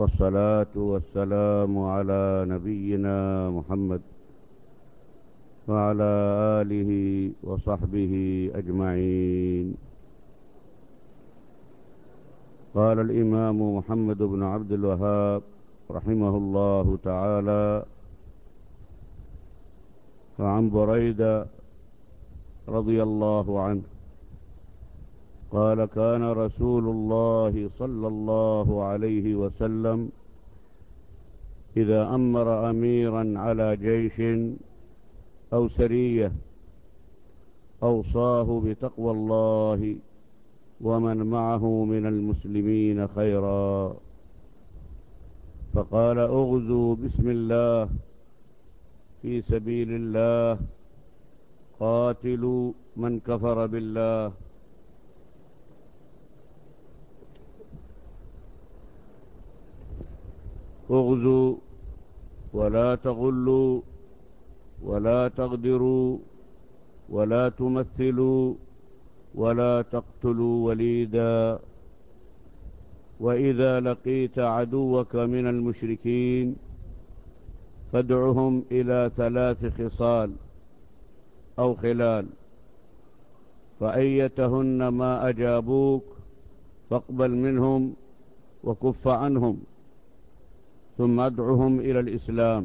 والصلاة والسلام على نبينا محمد وعلى آله وصحبه أجمعين. قال الإمام محمد بن عبد الوهاب رحمه الله تعالى: فعن بريدة رضي الله عنه قال: كان رسول الله صلى الله عليه وسلم إذا أمر أميرا على جيش أو سرية أوصاه بتقوى الله ومن معه من المسلمين خيرا، فقال: اغزوا بسم الله في سبيل الله، قاتلوا من كفر بالله. اغزوا ولا تغلوا ولا تغدروا ولا تمثلوا ولا تقتلوا وليدا، وإذا لقيت عدوك من المشركين فادعهم إلى 3 خصال أو خلال، فأيتهن ما أجابوك فاقبل منهم وكف عنهم، ثم ادعهم إلى الإسلام،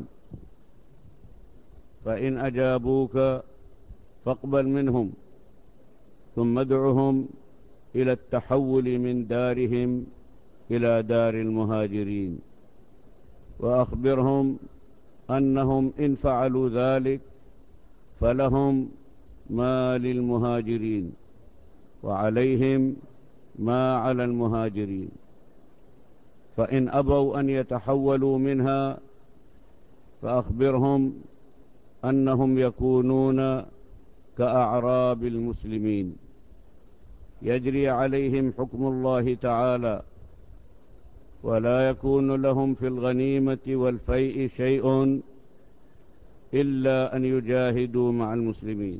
فإن أجابوك فاقبل منهم، ثم ادعهم إلى التحول من دارهم إلى دار المهاجرين، وأخبرهم أنهم إن فعلوا ذلك فلهم ما للمهاجرين وعليهم ما على المهاجرين، فإن أبوا أن يتحولوا منها فأخبرهم أنهم يكونون كأعراب المسلمين، يجري عليهم حكم الله تعالى، ولا يكون لهم في الغنيمة والفيء شيء إلا أن يجاهدوا مع المسلمين،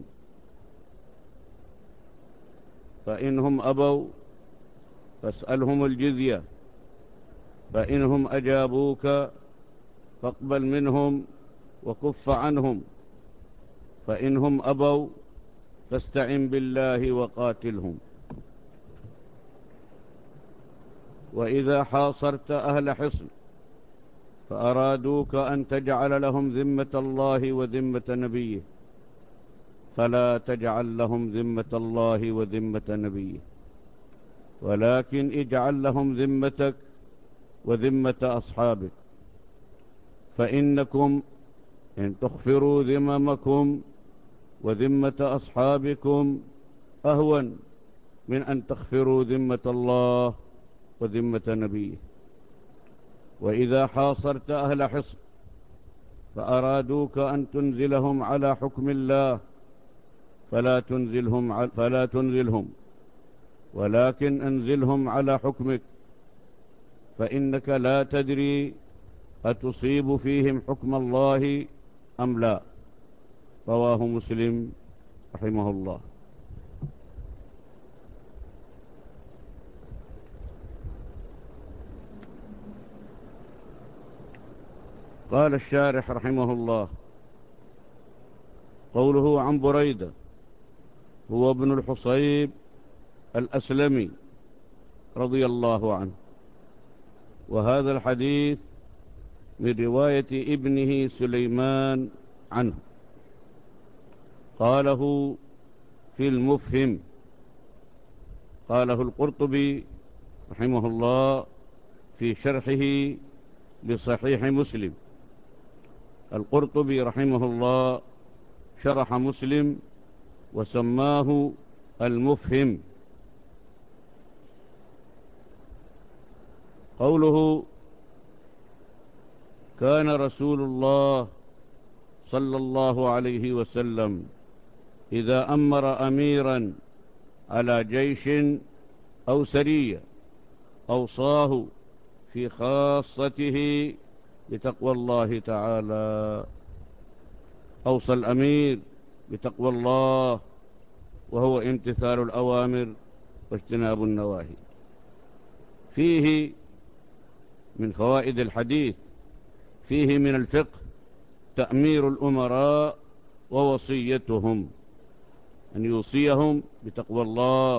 فإنهم أبوا فاسألهم الجزية، فإنهم أجابوك فاقبل منهم وكف عنهم، فإنهم أبوا فاستعن بالله وقاتلهم. وإذا حاصرت أهل حصن فأرادوك أن تجعل لهم ذمة الله وذمة نبيه، فلا تجعل لهم ذمة الله وذمة نبيه، ولكن اجعل لهم ذمتك وذمة أصحابك، فإنكم إن تخفروا ذممكم وذمة أصحابكم أهون من أن تخفروا ذمة الله وذمة نبيه. وإذا حاصرت أهل حصن فأرادوك أن تنزلهم على حكم الله فلا تنزلهم، ولكن أنزلهم على حكمك، فإنك لا تدري أتصيب فيهم حكم الله أم لا. رواه مسلم رحمه الله. قال الشارح رحمه الله: قوله عن بريدة هو ابن الحصيب الأسلمي رضي الله عنه، وهذا الحديث من رواية ابنه سليمان عنه، قاله في المفهم، قاله القرطبي رحمه الله في شرحه لصحيح مسلم. القرطبي رحمه الله شرح مسلم وسماه المفهم. قوله: كان رسول الله صلى الله عليه وسلم إذا أمر أميرا على جيش أو سرية أوصاه في خاصته بتقوى الله تعالى، أوصى الأمير بتقوى الله وهو امتثال الأوامر واجتناب النواهي. فيه من فوائد الحديث: فيه من الفقه تأمير الأمراء ووصيتهم، أن يوصيهم بتقوى الله.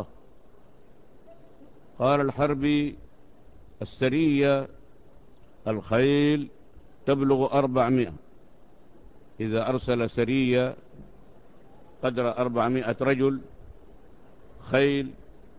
قال الحربي: السرية الخيل تبلغ 400، إذا أرسل سرية قدر 400 رجل، خيل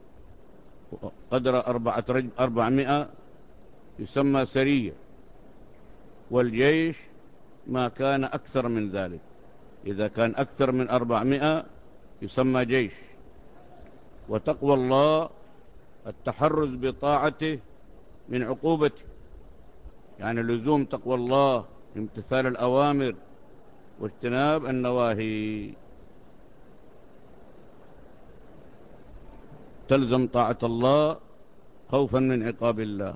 قدر 400 يسمى سرية، والجيش ما كان أكثر من ذلك، إذا كان أكثر من 400 يسمى جيش. وتقوى الله التحرز بطاعته من عقوبته، يعني لزوم تقوى الله، امتثال الأوامر واجتناب النواهي. تلزم طاعة الله خوفا من عقاب الله.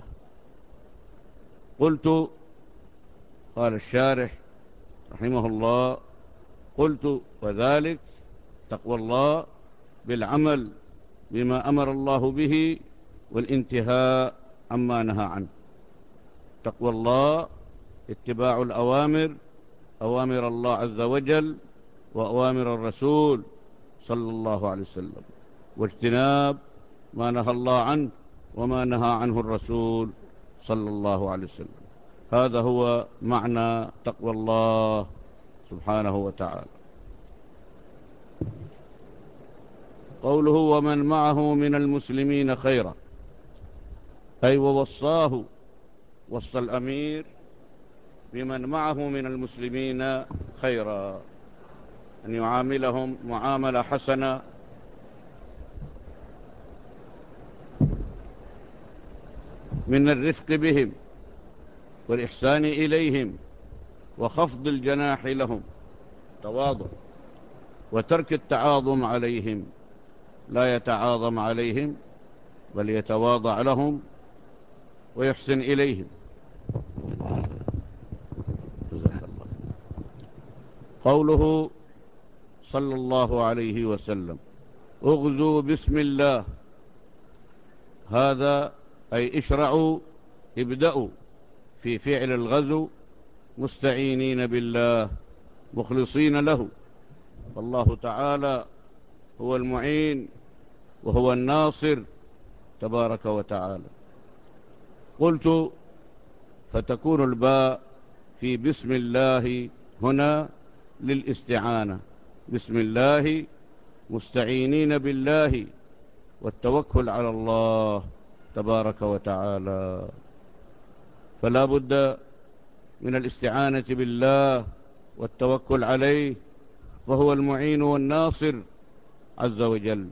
قلت، قال الشارح رحمه الله: قلت: وذلك تقوى الله بالعمل بما أمر الله به والانتهاء عما نهى عنه. تقوى الله اتباع الأوامر، أوامر الله عز وجل وأوامر الرسول صلى الله عليه وسلم، واجتناب ما نهى الله عنه وما نهى عنه الرسول صلى الله عليه وسلم. هذا هو معنى تقوى الله سبحانه وتعالى. قوله: ومن معه من المسلمين خيرا، أي ووصاه، وصى الأمير بمن معه من المسلمين خيرا، أن يعاملهم معاملة حسنة، من الرفق بهم والإحسان إليهم وخفض الجناح لهم، تواضع، وترك التعاظم عليهم، لا يتعاظم عليهم بل يتواضع لهم ويحسن إليهم. جزاك الله. قوله صلى الله عليه وسلم: اغزوا بسم الله، هذا أي اشرعوا، ابدأوا في فعل الغزو مستعينين بالله مخلصين له، فالله تعالى هو المعين وهو الناصر تبارك وتعالى. قلت: فتكون الباء في بسم الله هنا للاستعانة، بسم الله مستعينين بالله والتوكل على الله تبارك وتعالى، فلا بد من الاستعانة بالله والتوكل عليه، فهو المعين والناصر عز وجل.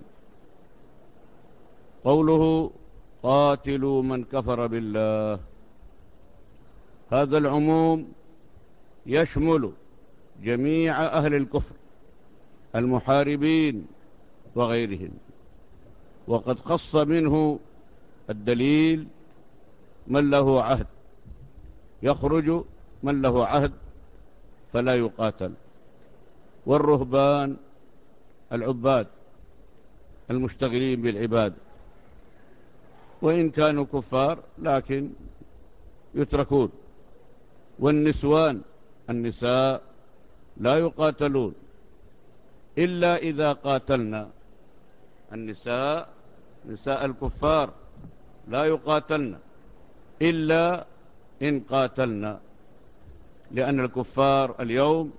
قوله: قاتلوا من كفر بالله، هذا العموم يشمل جميع أهل الكفر المحاربين وغيرهم، وقد خص منه الدليل من له عهد، يخرج من له عهد فلا يقاتل، والرهبان العباد المشتغلين بالعباد وإن كانوا كفار لكن يتركون، والنسوان النساء لا يقاتلون إلا إذا قاتلنا، النساء نساء الكفار لا يقاتلن إلا إن قاتلنا، لأن الكفار اليوم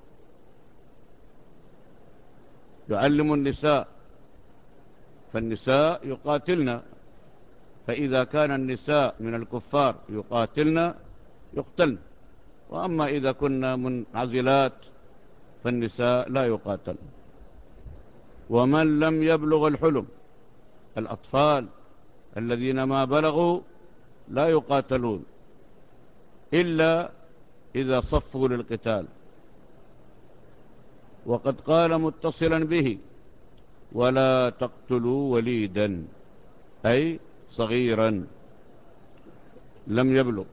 يعلم النساء، فالنساء يقاتلن، فإذا كان النساء من الكفار يقاتلن يقتلن، وأما إذا كنا منعزلات فالنساء لا يقاتل. ومن لم يبلغ الحلم، الأطفال الذين ما بلغوا لا يقاتلون إلا إذا صفوا للقتال. وقد قال متصلا به: ولا تقتلوا وليدا، أي صغيرا لم يبلغ.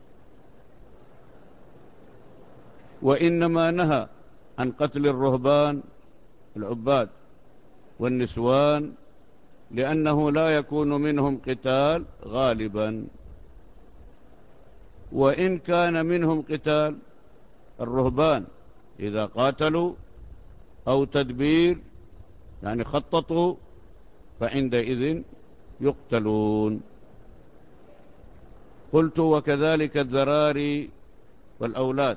وإنما نهى عن قتل الرهبان العباد والنسوان لأنه لا يكون منهم قتال غالبا، وإن كان منهم قتال. الرهبان إذا قاتلوا أو تدبير يعني خططوا فعندئذ يقتلون. قلت وكذلك الذراري والأولاد،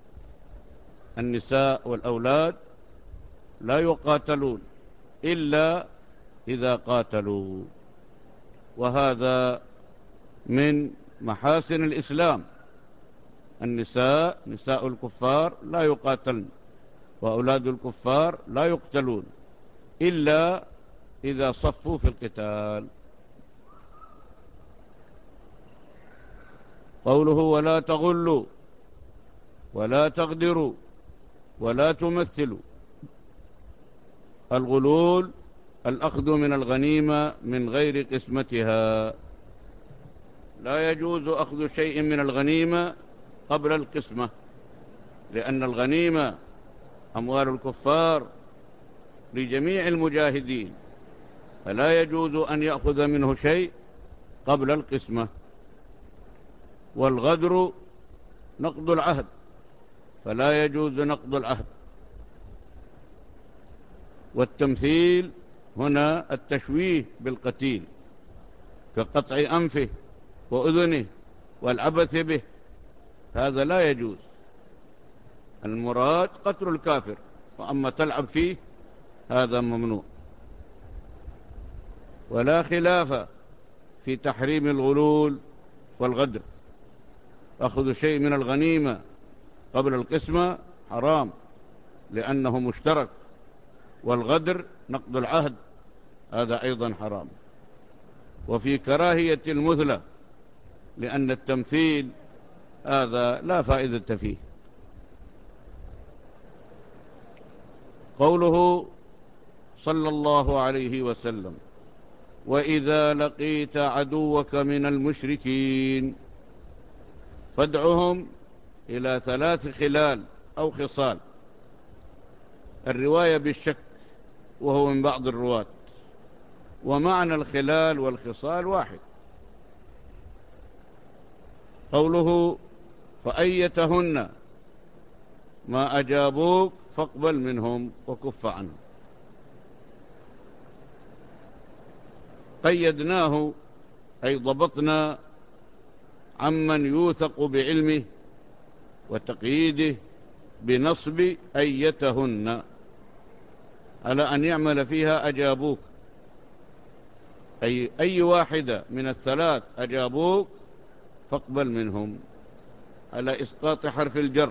النساء والأولاد لا يقاتلون إلا إذا قاتلوا، وهذا من محاسن الإسلام. النساء نساء الكفار لا يقاتلن، وأولاد الكفار لا يقتلون إلا إذا صفوا في القتال. قوله ولا تغلوا ولا تغدروا ولا تمثلوا. الغلول الأخذ من الغنيمة من غير قسمتها، لا يجوز أخذ شيء من الغنيمة قبل القسمة، لأن الغنيمة أموال الكفار لجميع المجاهدين، فلا يجوز أن يأخذ منه شيء قبل القسمة. والغدر نقض العهد، فلا يجوز نقض العهد. والتمثيل هنا التشويه بالقتيل كقطع أنفه وأذنه والعبث به، هذا لا يجوز. المراد قتل الكافر، وأما تلعب فيه هذا ممنوع. ولا خلاف في تحريم الغلول والغدر. أخذ شيء من الغنيمة قبل القسمة حرام لأنه مشترك، والغدر نقض العهد هذا أيضا حرام. وفي كراهية المثلة، لأن التمثيل هذا لا فائدة فيه. قوله صلى الله عليه وسلم وإذا لقيت عدوك من المشركين فادعهم إلى 3 خلال أو خصال. الرواية بالشك وهو من بعض الرواة، ومعنى الخلال والخصال واحد. قوله فأيتهن ما أجابوك فاقبل منهم وكف عنهم. قيدناه أي ضبطنا عمن يوثق بعلمه وتقييده بنصب أيتهن على أن يعمل فيها أجابوك، أي واحدة من ال3 أجابوك فاقبل منهم، على إسقاط حرف الجر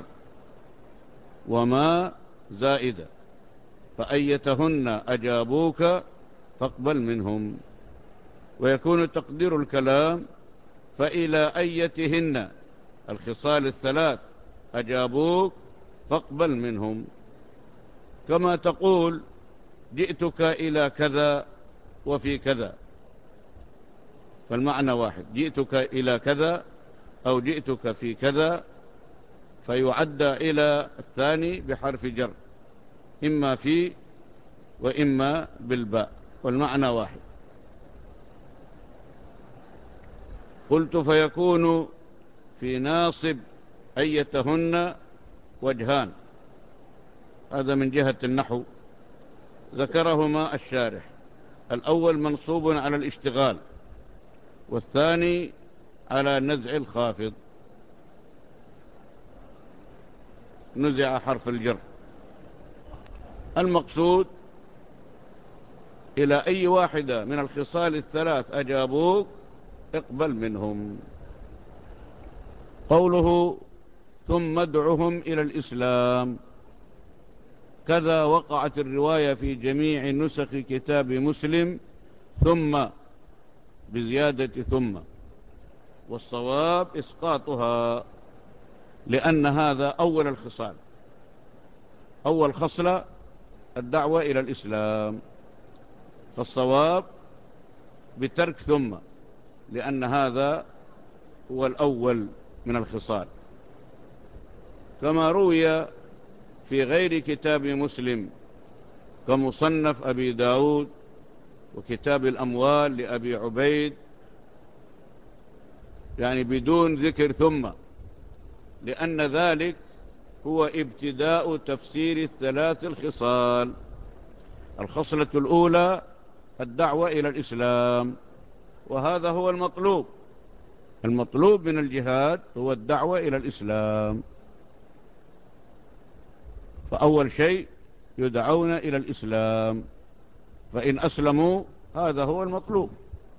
وما زائدة. فأيتهن أجابوك فاقبل منهم. ويكون تقدير الكلام فإلى أيتهن الخصال ال3 أجابوك فاقبل منهم، كما تقول جئتك إلى كذا وفي كذا، فالمعنى واحد، جئتك إلى كذا أو جئتك في كذا، فيعدى إلى الثاني بحرف جر، إما في وإما بالباء، والمعنى واحد. قلت فيكون في ناصب أيتهن وجهان، هذا من جهة النحو ذكرهما الشارح. الأول منصوب على الاشتغال، والثاني على نزع الخافض، نزع حرف الجر. المقصود إلى أي واحدة من الخصال ال3 أجابوك اقبل منهم. قوله ثم ادعهم إلى الإسلام، كذا وقعت الرواية في جميع نسخ كتاب مسلم ثم بزيادة ثم، والصواب إسقاطها، لأن هذا أول الخصال، أول خصلة الدعوة إلى الإسلام، فالصواب بترك ثم، لأن هذا هو الأول من الخصال. كما روي في غير كتاب مسلم كمصنف أبي داود وكتاب الأموال لأبي عبيد، يعني بدون ذكر ثم، لأن ذلك هو ابتداء تفسير الثلاث الخصال. الخصلة الأولى الدعوة إلى الإسلام، وهذا هو المطلوب. المطلوب من الجهاد هو الدعوة إلى الإسلام، فأول شيء يدعون إلى الإسلام، فإن أسلموا هذا هو المطلوب.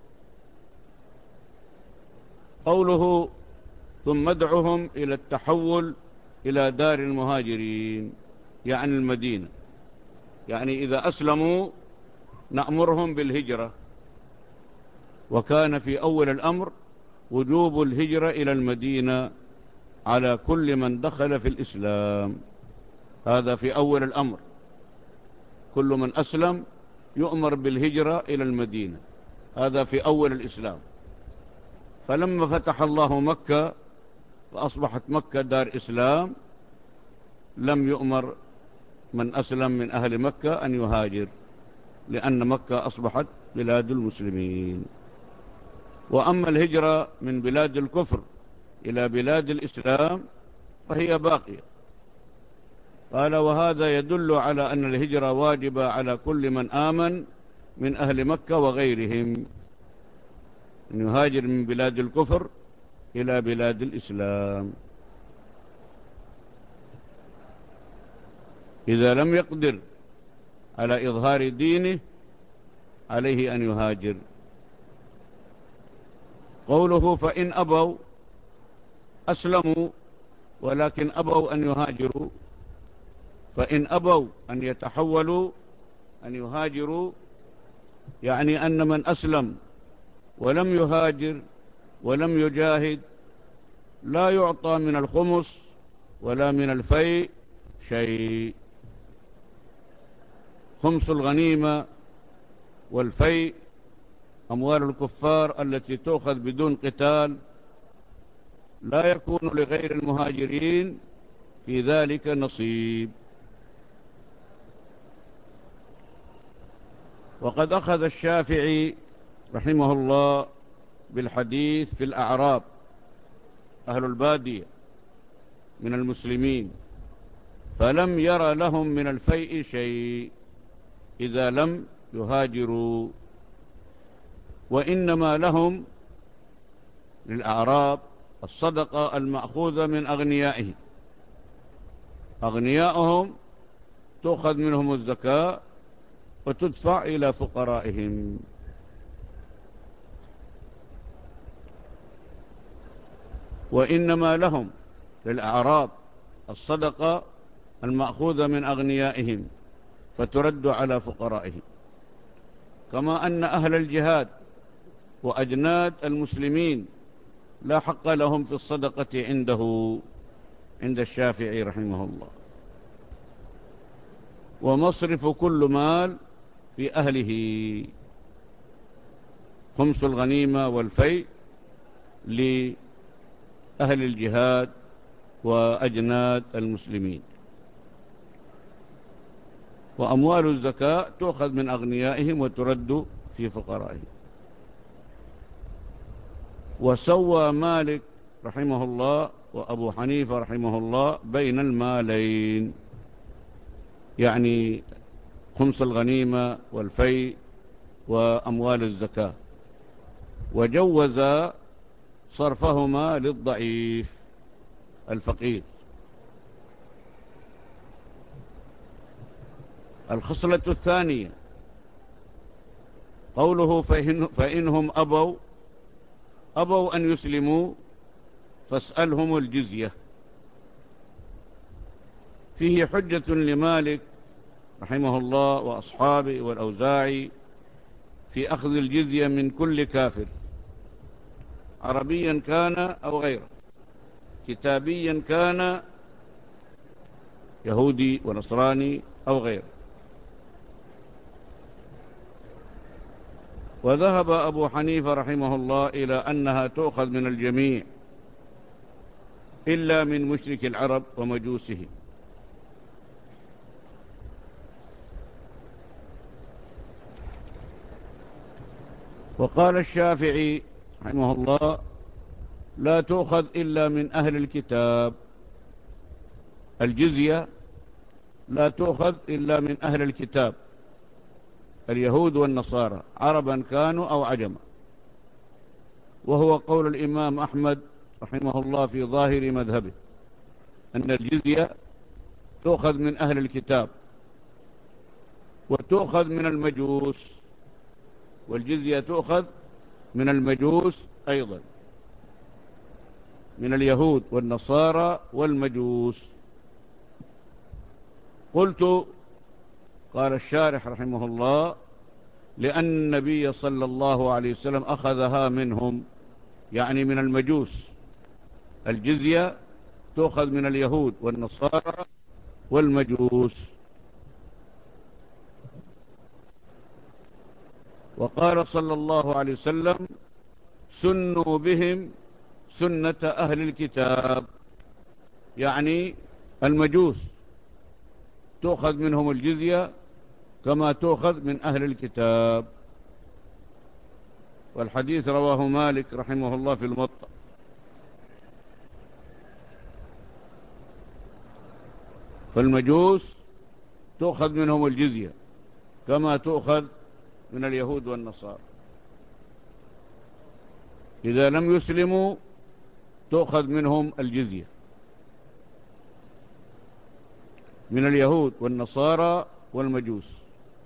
قوله ثم ادعهم إلى التحول إلى دار المهاجرين، يعني المدينة، يعني إذا أسلموا نأمرهم بالهجرة. وكان في أول الأمر وجوب الهجرة إلى المدينة على كل من دخل في الإسلام، هذا في أول الأمر، كل من أسلم يؤمر بالهجرة إلى المدينة، هذا في أول الإسلام. فلما فتح الله مكة فأصبحت مكة دار إسلام، لم يؤمر من أسلم من أهل مكة أن يهاجر، لأن مكة أصبحت بلاد المسلمين. وأما الهجرة من بلاد الكفر إلى بلاد الإسلام فهي باقية. قال وهذا يدل على أن الهجرة واجبة على كل من آمن من أهل مكة وغيرهم، أن يهاجر من بلاد الكفر إلى بلاد الإسلام. إذا لم يقدر على إظهار دينه عليه أن يهاجر. قوله فإن أبوا، أسلموا ولكن أبوا أن يهاجروا، فإن أبوا أن يتحولوا أن يهاجروا، يعني أن من أسلم ولم يهاجر ولم يجاهد لا يعطى من الخمس ولا من الفيء شيء. خمس الغنيمة والفيء أموال الكفار التي تؤخذ بدون قتال لا يكون لغير المهاجرين في ذلك نصيب. وقد أخذ الشافعي رحمه الله بالحديث في الأعراب، أهل البادية من المسلمين، فلم ير لهم من الفيء شيء إذا لم يهاجروا، وإنما لهم للأعراب الصدقة المأخوذة من أغنيائهم، أغنياءهم تؤخذ منهم الزكاة وتدفع إلى فقرائهم. وإنما لهم للأعراب الصدقة المأخوذة من أغنيائهم فترد على فقرائهم، كما أن أهل الجهاد وأجناد المسلمين لا حق لهم في الصدقة عند الشافعي رحمه الله. ومصرف كل مال في أهله، خمس الغنيمة والفيء لأهل الجهاد وأجناد المسلمين، وأموال الزكاة تؤخذ من أغنيائهم وترد في فقرائهم. وسوى مالك رحمه الله وأبو حنيفة رحمه الله بين المالين، يعني خمس الغنيمة والفيء وأموال الزكاة، وجوز صرفهما للضعيف الفقير. الخصلة الثانية قوله فإنهم أبوا أن يسلموا فاسألهم الجزية. فيه حجة لمالك رحمه الله وأصحابه والأوزاعي في أخذ الجزية من كل كافر، عربيا كان أو غيره، كتابيا كان يهودي ونصراني أو غيره. وذهب أبو حنيفة رحمه الله إلى أنها تؤخذ من الجميع إلا من مشرك العرب ومجوسهم. وقال الشافعي رحمه الله لا تؤخذ إلا من أهل الكتاب الجزية لا تؤخذ إلا من أهل الكتاب، اليهود والنصارى، عربا كانوا أو عجما، وهو قول الإمام أحمد رحمه الله في ظاهر مذهبه، أن الجزية تؤخذ من أهل الكتاب وتؤخذ من المجوس، والجزية تؤخذ من المجوس أيضا، من اليهود والنصارى والمجوس. قلت، قال الشارح رحمه الله: لأن النبي صلى الله عليه وسلم أخذها منهم، يعني من المجوس. الجزية تؤخذ من اليهود والنصارى والمجوس. وقال صلى الله عليه وسلم: سنوا بهم سنة أهل الكتاب، يعني المجوس تؤخذ منهم الجزية كما تؤخذ من أهل الكتاب. والحديث رواه مالك رحمه الله في الموطأ. فالمجوس تؤخذ منهم الجزية كما تؤخذ من اليهود والنصارى. إذا لم يسلموا تؤخذ منهم الجزية، من اليهود والنصارى والمجوس.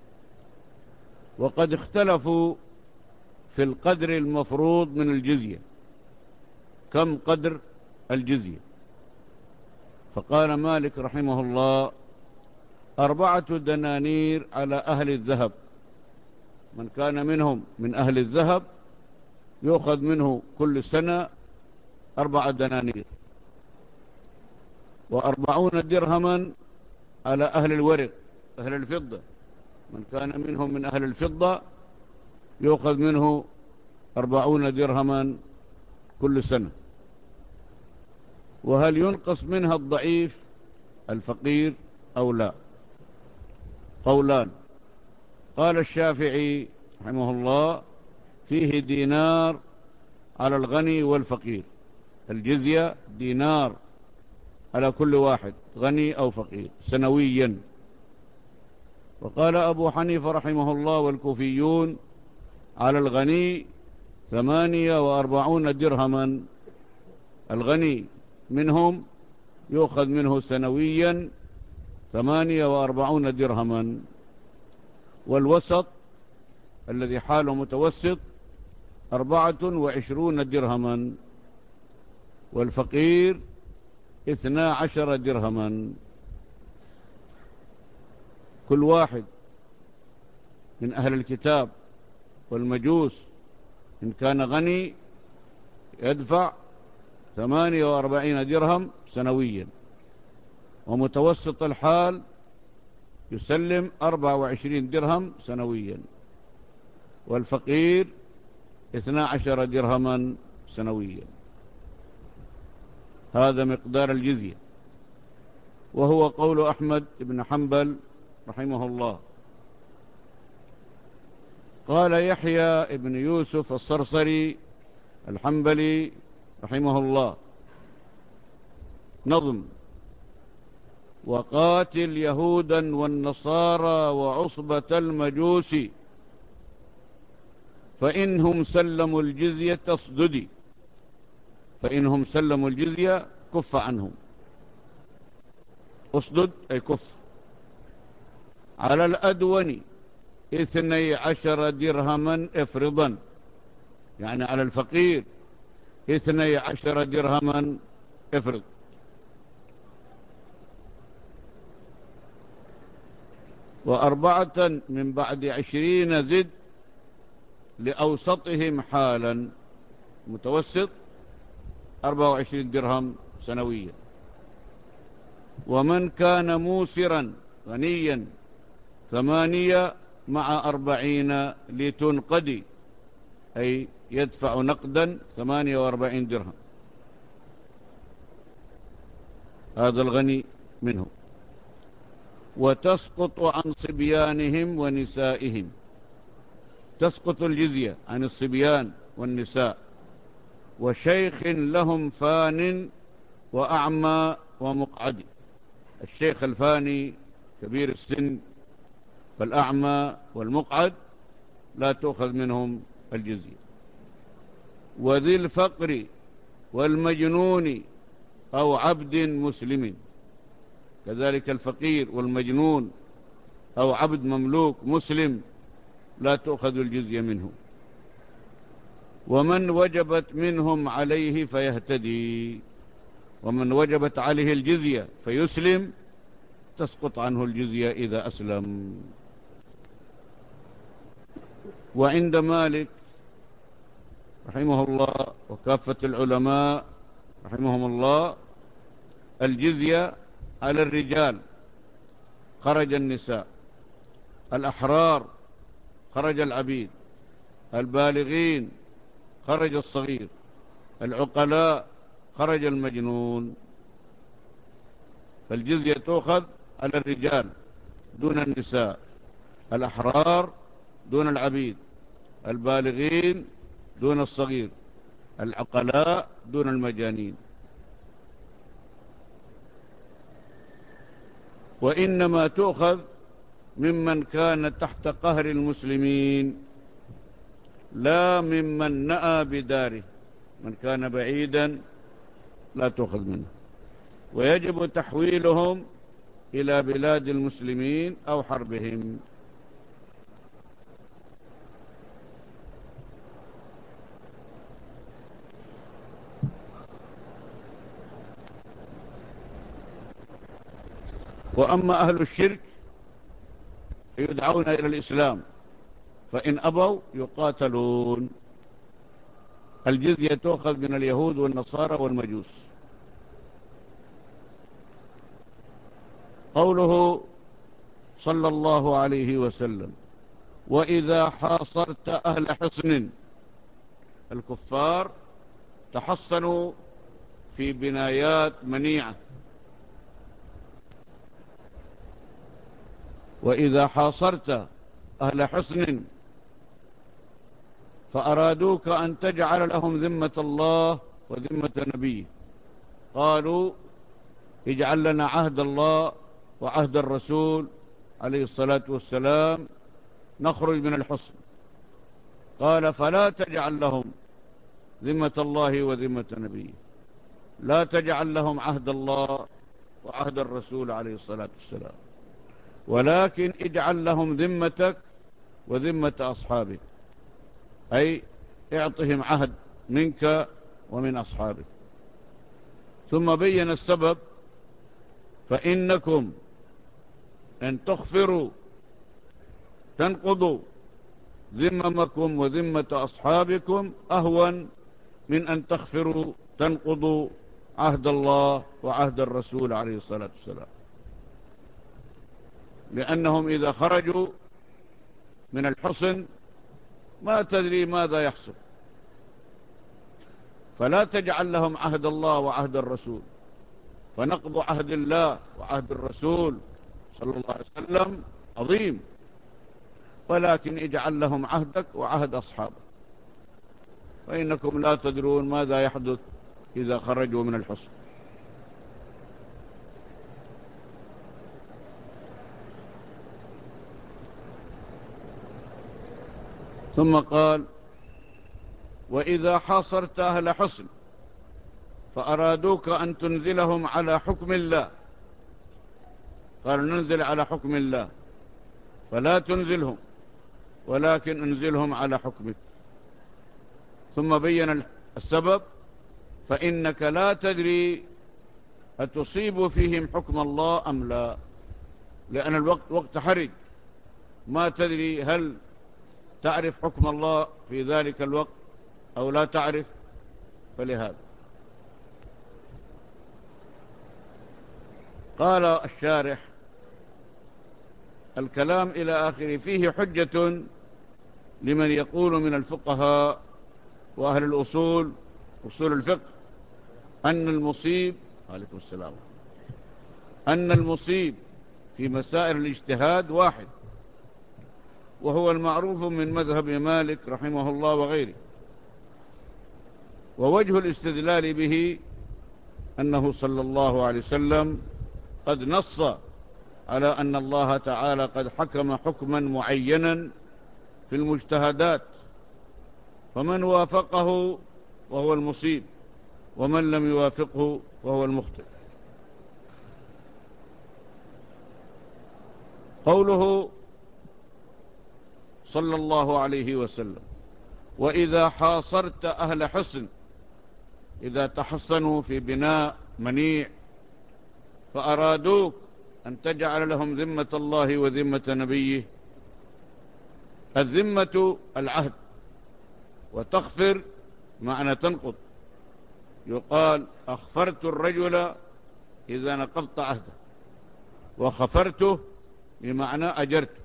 وقد اختلفوا في القدر المفروض من الجزية، كم قدر الجزية؟ فقال مالك رحمه الله: 4 دنانير على أهل الذهب، من كان منهم من أهل الذهب يؤخذ منه كل سنة 4 دنانير. 40 درهما على أهل الورق، أهل الفضة، من كان منهم من أهل الفضة يؤخذ منه 40 درهما كل سنة. وهل ينقص منها الضعيف الفقير أو لا؟ قولان. قال الشافعي رحمه الله: فيه دينار على الغني والفقير، الجزية دينار على كل واحد غني أو فقير سنويا. وقال أبو حنيفة رحمه الله والكوفيون: على الغني 48 درهما، الغني منهم يؤخذ منه سنويا 48 درهما. والوسط الذي حاله متوسط 24 درهما. والفقير 12 درهما. كل واحد من أهل الكتاب والمجوس إن كان غني يدفع 48 درهم سنويا، ومتوسط الحال يسلم 24 درهم سنويا، والفقير 12 درهما سنويا. هذا مقدار الجزية، وهو قول أحمد بن حنبل رحمه الله. قال يحيى بن يوسف الصرصري الحنبلي رحمه الله: نظم: وقاتل يهودا والنصارى وعصبة المجوس، فإنهم سلموا الجزية اصددي، فإنهم سلموا الجزية كف عنهم. اصدد أي كف. على الأدون 12 درهما افرضا، يعني على الفقير 12 درهما افرض. و4 من بعد 20 زد لأوسطهم حالا، متوسط 24 درهم سنويا. ومن كان موسرا غنيا 8 مع 40 لتنقدي، أي يدفع نقدا 48 درهم، هذا الغني منه. وتسقط عن صبيانهم ونسائهم، تسقط الجزية عن الصبيان والنساء. وشيخ لهم فان وأعمى ومقعد، الشيخ الفاني كبير السن فالأعمى والمقعد لا تؤخذ منهم الجزية. وذي الفقر والمجنون أو عبد مسلم، كذلك الفقير والمجنون أو عبد مملوك مسلم لا تؤخذ الجزية منه. ومن وجبت منهم عليه فيهتدي، ومن وجبت عليه الجزية فيسلم تسقط عنه الجزية إذا أسلم. وعند مالك رحمه الله وكافة العلماء رحمهم الله الجزية على الرجال خرج النساء، الأحرار خرج العبيد، البالغين خرج الصغير، العقلاء خرج المجنون. فالجزية تؤخذ على الرجال دون النساء، الأحرار دون العبيد، البالغين دون الصغير، العقلاء دون المجانين. وإنما تؤخذ ممن كان تحت قهر المسلمين لا ممن نأى بداره، من كان بعيدا لا تؤخذ منه. ويجب تحويلهم إلى بلاد المسلمين أو حربهم. وأما أهل الشرك فيدعون إلى الإسلام، فإن أبوا يقاتلون. الجزية تؤخذ من اليهود والنصارى والمجوس. قوله صلى الله عليه وسلم: وإذا حاصرت أهل حصن، الكفار تحصنوا في بنايات منيعة، وإذا حاصرت أهل حصن فأرادوك أن تجعل لهم ذمة الله وذمة نبيه، قالوا اجعل لنا عهد الله وعهد الرسول عليه الصلاة والسلام نخرج من الحصن. قال فلا تجعل لهم ذمة الله وذمة نبيه، لا تجعل لهم عهد الله وعهد الرسول عليه الصلاة والسلام، ولكن اجعل لهم ذمتك وذمة أصحابك، أي اعطهم عهد منك ومن أصحابك. ثم بين السبب: فإنكم أن تغفروا تنقضوا ذممكم وذمة أصحابكم أهون من أن تغفروا تنقضوا عهد الله وعهد الرسول عليه الصلاة والسلام، لأنهم إذا خرجوا من الحصن ما تدري ماذا يحصل، فلا تجعل لهم عهد الله وعهد الرسول، فنقض عهد الله وعهد الرسول صلى الله عليه وسلم عظيم، ولكن اجعل لهم عهدك وعهد أصحابك، فإنكم لا تدرون ماذا يحدث إذا خرجوا من الحصن. ثم قال: وإذا حاصرت أهل حصن فأرادوك أن تنزلهم على حكم الله، قال ننزل على حكم الله، فلا تنزلهم ولكن انزلهم على حكمك. ثم بين السبب: فإنك لا تدري أتصيب فيهم حكم الله أم لا، لأن الوقت وقت حرج، ما تدري هل تعرف حكم الله في ذلك الوقت أو لا تعرف. فلهذا قال الشارح: الكلام إلى آخره فيه حجة لمن يقول من الفقهاء وأهل الأصول أصول الفقه أن المصيب عليكم السلام أن المصيب في مسائل الاجتهاد واحد، وهو المعروف من مذهب مالك رحمه الله وغيره. ووجه الاستدلال به أنه صلى الله عليه وسلم قد نص على أن الله تعالى قد حكم حكما معينا في المجتهدات، فمن وافقه وهو المصيب، ومن لم يوافقه وهو المخطئ. قوله صلى الله عليه وسلم: وإذا حاصرت أهل حصن، إذا تحصنوا في بناء منيع فأرادوك أن تجعل لهم ذمة الله وذمة نبيه. الذمة العهد، وتغفر معنى تنقض. يقال أخفرت الرجل إذا نقضت عهده، وخفرته بمعنى أجرته.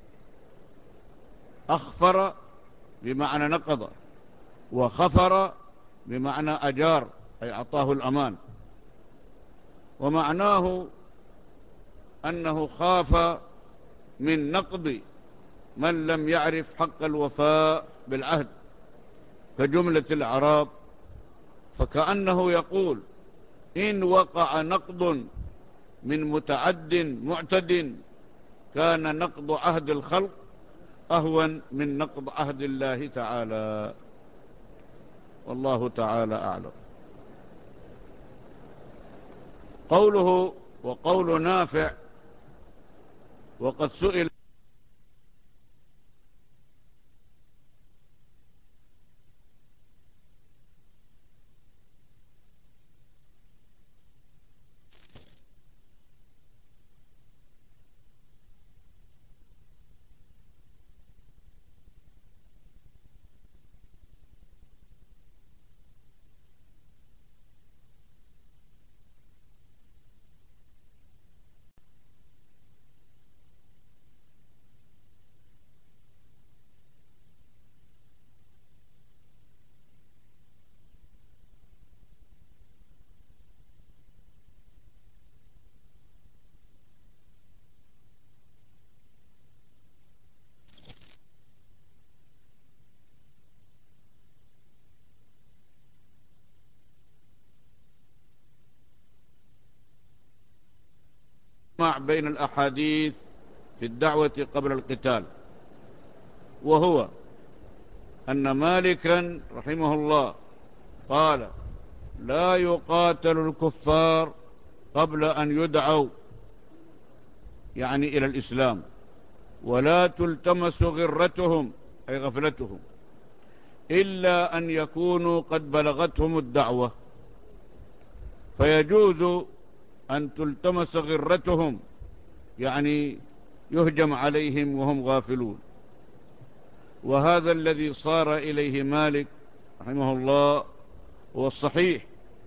أخفر بمعنى نقض، وخفر بمعنى أجار، أي أعطاه الأمان. ومعناه أنه خاف من نقض من لم يعرف حق الوفاء بالعهد كجملة الأعراب، فكأنه يقول: إن وقع نقض من متعد معتد كان نقض عهد الخلق أهون من نقض عهد الله تعالى. والله تعالى أعلم. قوله وقول نافع: وقد سئل بين الأحاديث في الدعوة قبل القتال، وهو أن مالكا رحمه الله قال: لا يقاتل الكفار قبل أن يدعوا، يعني إلى الإسلام، ولا تلتمس غرتهم، أي غفلتهم، إلا أن يكونوا قد بلغتهم الدعوة، فيجوز أن تلتمس غرتهم، يعني يهجم عليهم وهم غافلون. وهذا الذي صار إليه مالك رحمه الله هو الصحيح،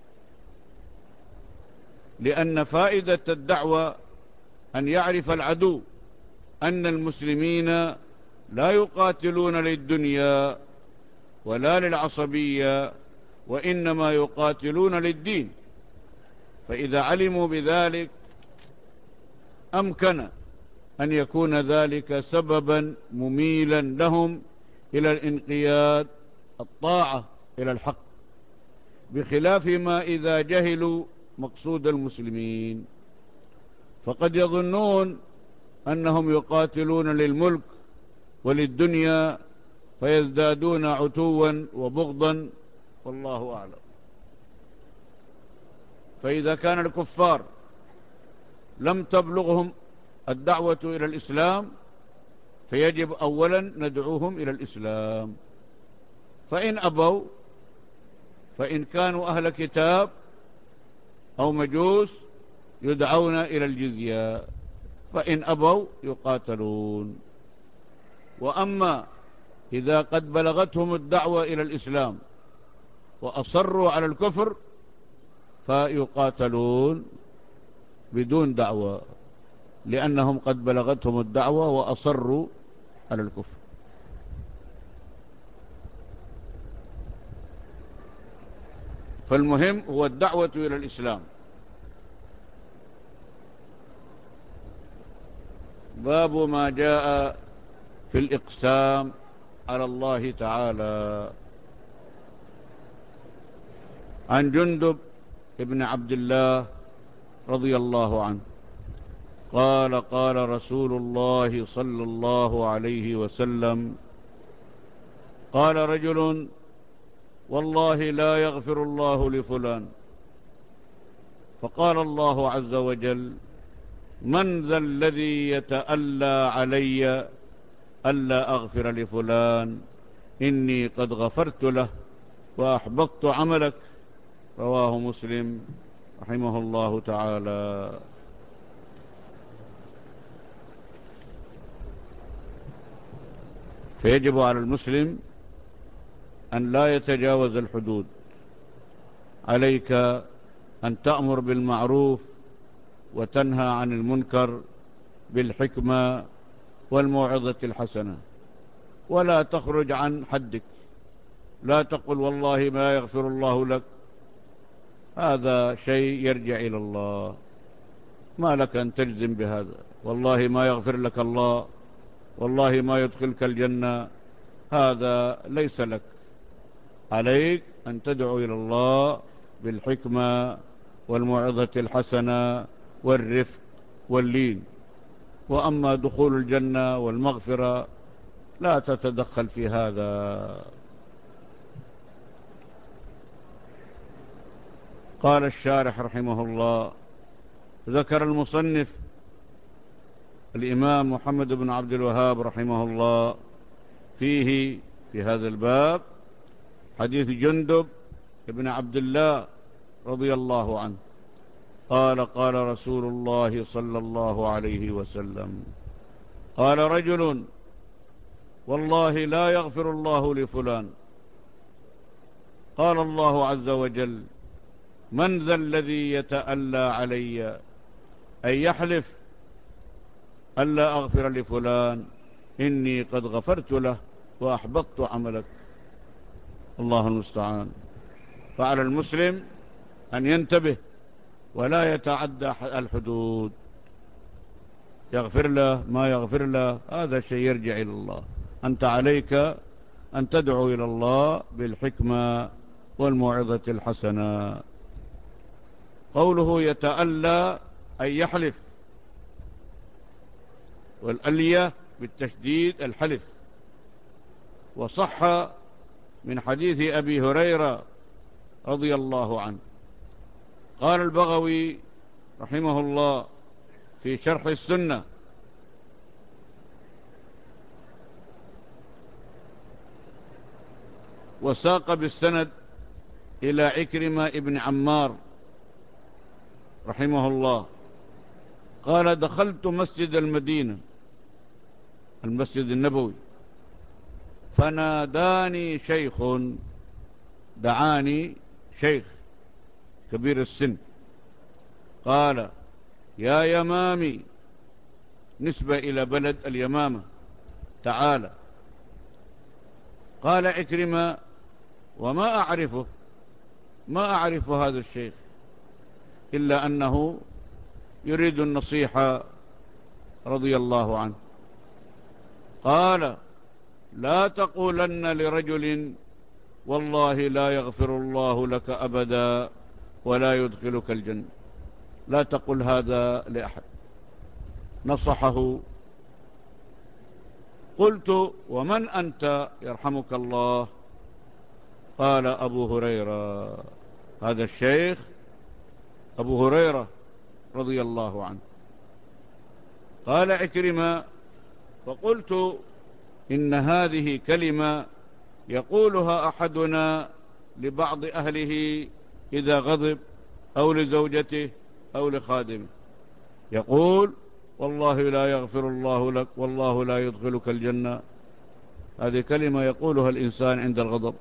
لأن فائدة الدعوة أن يعرف العدو أن المسلمين لا يقاتلون للدنيا ولا للعصبية، وإنما يقاتلون للدين. فإذا علموا بذلك أمكن أن يكون ذلك سببا مميلا لهم إلى الانقياد، الطاعة إلى الحق، بخلاف ما إذا جهلوا مقصود المسلمين، فقد يظنون أنهم يقاتلون للملك وللدنيا فيزدادون عتوا وبغضا، والله أعلم. فإذا كان الكفار لم تبلغهم الدعوة إلى الإسلام فيجب أولا ندعوهم إلى الإسلام، فإن أبوا، فإن كانوا أهل كتاب أو مجوس يدعون إلى الجزية، فإن أبوا يقاتلون. وأما إذا قد بلغتهم الدعوة إلى الإسلام وأصروا على الكفر فيقاتلون بدون دعوة، لأنهم قد بلغتهم الدعوة وأصروا على الكفر. فالمهم هو الدعوة إلى الإسلام. باب ما جاء في الإقسام على الله تعالى. عن جندب ابن عبد الله رضي الله عنه قال قال رسول الله صلى الله عليه وسلم: قال رجل: والله لا يغفر الله لفلان. فقال الله عز وجل: من ذا الذي يتألى علي ألا أغفر لفلان؟ إني قد غفرت له وأحبطت عملك. رواه مسلم رحمه الله تعالى. فيجب على المسلم أن لا يتجاوز الحدود. عليك أن تأمر بالمعروف وتنهى عن المنكر بالحكمة والموعظة الحسنة، ولا تخرج عن حدك. لا تقل والله ما يغفر الله لك، هذا شيء يرجع إلى الله. ما لك أن تجزم بهذا، والله ما يغفر لك الله، والله ما يدخلك الجنة، هذا ليس لك. عليك أن تدعو إلى الله بالحكمة والموعظة الحسنة والرفق واللين. وأما دخول الجنة والمغفرة لا تتدخل في هذا. قال الشارح رحمه الله: ذكر المصنف الإمام محمد بن عبد الوهاب رحمه الله في هذا الباب حديث جندب بن عبد الله رضي الله عنه قال: قال رسول الله صلى الله عليه وسلم: قال رجل: والله لا يغفر الله لفلان. قال الله عز وجل: من ذا الذي يتألى علي، أي يحلف ألا أغفر لفلان؟ إني قد غفرت له وأحبطت عملك. الله المستعان. فعلى المسلم أن ينتبه ولا يتعدى الحدود. يغفر له ما يغفر له، هذا شيء يرجع إلى الله. أنت عليك أن تدعو إلى الله بالحكمة والموعظة الحسنة. قوله يتألى أي يحلف، والألية بالتشديد الحلف. وصح من حديث أبي هريرة رضي الله عنه قال البغوي رحمه الله في شرح السنة: وساق بالسند إلى عكرمة ابن عمار رحمه الله قال: دخلت مسجد المدينة، المسجد النبوي، فناداني شيخ، دعاني شيخ كبير السن، قال: يا يمامي، نسبة إلى بلد اليمامة، تعالى. قال عكرمة: وما أعرفه، ما أعرف هذا الشيخ، إلا أنه يريد النصيحة رضي الله عنه. قال: لا تقولن لرجل والله لا يغفر الله لك أبدا ولا يدخلك الجنة. لا تقل هذا لأحد. نصحه. قلت: ومن أنت يرحمك الله؟ قال: أبو هريرة. هذا الشيخ أبو هريرة رضي الله عنه. قال عكرمة: فقلت: إن هذه كلمة يقولها أحدنا لبعض أهله إذا غضب، أو لزوجته أو لخادمه، يقول: والله لا يغفر الله لك، والله لا يدخلك الجنة. هذه كلمة يقولها الإنسان عند الغضب.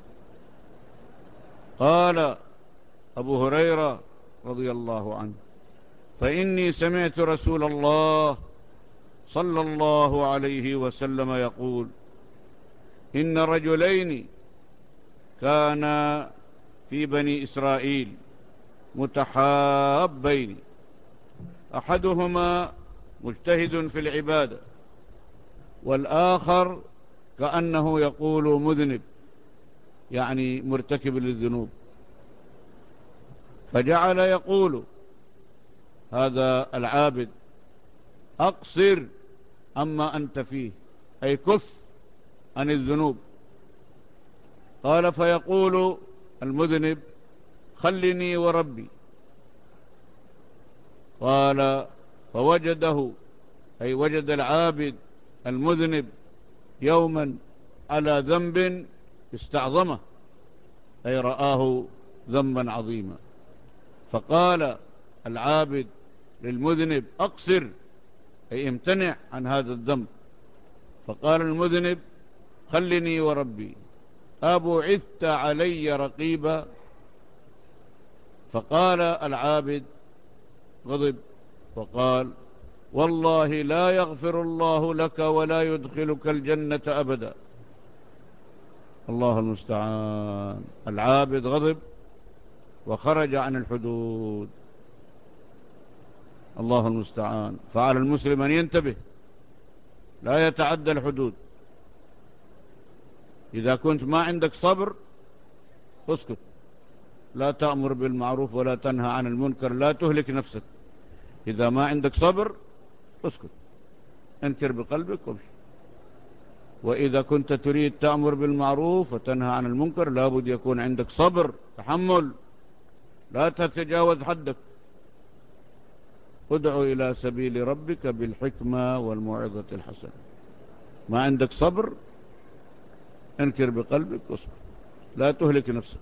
قال أبو هريرة رضي الله عنه: فإني سمعت رسول الله صلى الله عليه وسلم يقول: إن رجلين كانا في بني إسرائيل متحابين، أحدهما مجتهد في العبادة، والآخر كأنه يقول مذنب، يعني مرتكب للذنوب. فجعل يقول هذا العابد أقصر عما أنت فيه، أي كف عن الذنوب. قال فيقول المذنب خلني وربي. قال فوجده، أي وجد العابد المذنب يوما على ذنب استعظمه، أي رآه ذنبا عظيما. فقال العابد للمذنب أقصر، أي امتنع عن هذا الذنب. فقال المذنب خلني وربي، أبعثت علي رقيبا؟ فقال العابد غضب وقال والله لا يغفر الله لك ولا يدخلك الجنة أبدا. الله المستعان. العابد غضب وخرج عن الحدود. الله المستعان. فعلى المسلم أن ينتبه، لا يتعدى الحدود. إذا كنت ما عندك صبر اسكت، لا تأمر بالمعروف ولا تنهى عن المنكر، لا تهلك نفسك. إذا ما عندك صبر اسكت، انكر بقلبك وامشي. وإذا كنت تريد تأمر بالمعروف وتنهى عن المنكر لابد يكون عندك صبر، تحمل، لا تتجاوز حدك. ادع إلى سبيل ربك بالحكمة والموعظة الحسنة. ما عندك صبر انكر بقلبك واسكت، لا تهلك نفسك.